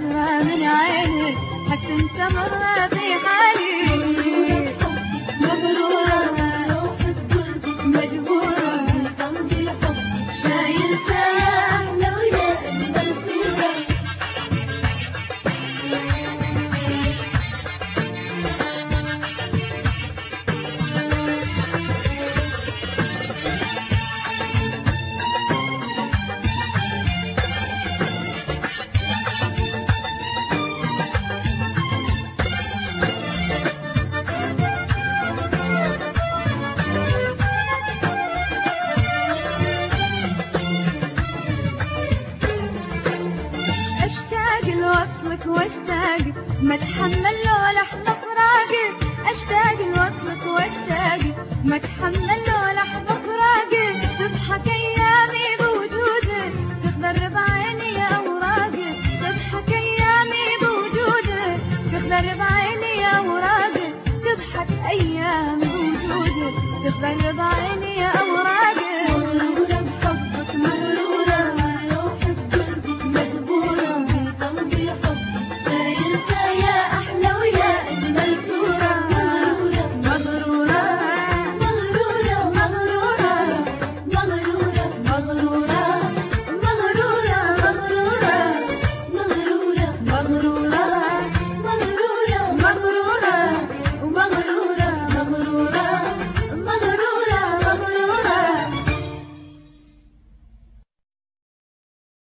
نظرة من عينك حتى انت مرة في حالي مغرورة مجبورة قلبي الحب شايلته لو يقبل صورة واشتاق ما اتحمل لو لحظة فراقك اشتاق لوصلك واشتاق ما اتحمل لو لحظة فراقك تضحك ايامي بوجودك تخضر بعيني اوراقك تضحك ايامي بوجودك تخضر بعيني اوراقك تضحك ايامي بوجودك تخضر بعيني اوراقك